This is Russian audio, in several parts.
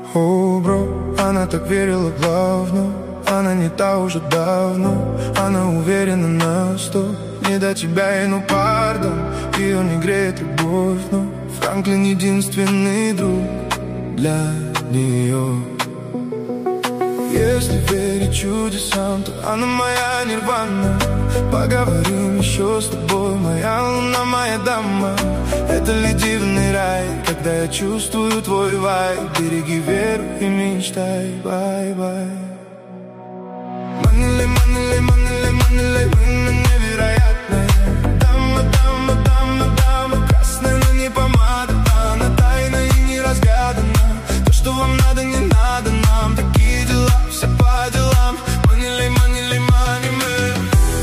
О, бро, она так верила главную. Она не та уже давно. Она уверена на 100. Не до тебя ей, ну пардон. Ее не греет любовь, но Франклин единственный друг для нее. Если верить чудесам, то она моя нирвана. Поговорим еще с тобой, моя луна, моя дама. Это ли дивный рай, когда я чувствую твой вайб? Береги веру и мечтай, бай-бай. Манилей, манилей, манилей, манилей, мы невероятная. Дама, дама, дама, дама, красная, но не помада. Она тайна и не разгадана. То, что вам надо, не надо нам. Такие дела, все по делам. Манилей, манилей, манилей.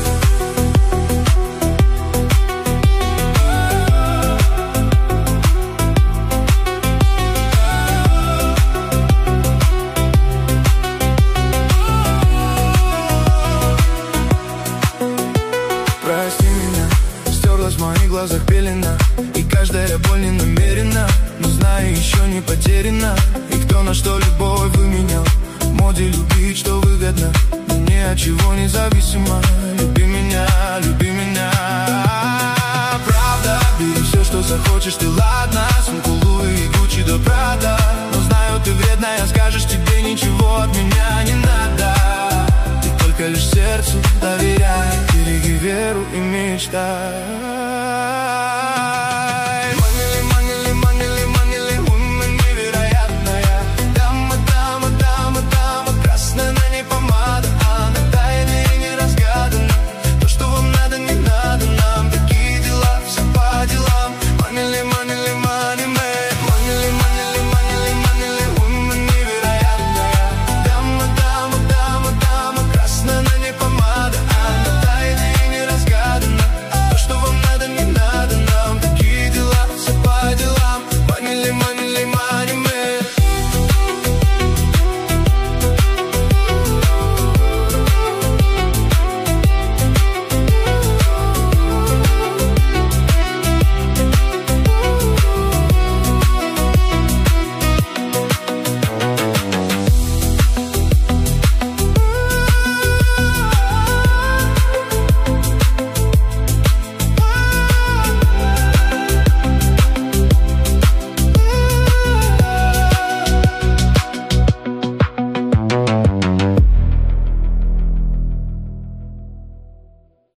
Прости меня, стерлась в моих глазах пелена. И каждая боль не намерена, но знаю, еще не потеряна. И кто на что любовь выменял, в моде любить, что выгодно, но ни от чего не зависимо. Люби меня, люби меня. Правда, бери все, что захочешь, ты ладно. Сумку Луи и Гуччи до Прада. Но знаю, ты вредная, скажешь, тебе ничего от меня не надо. Ты только лишь сердцу доверяй, береги веру и мечтай.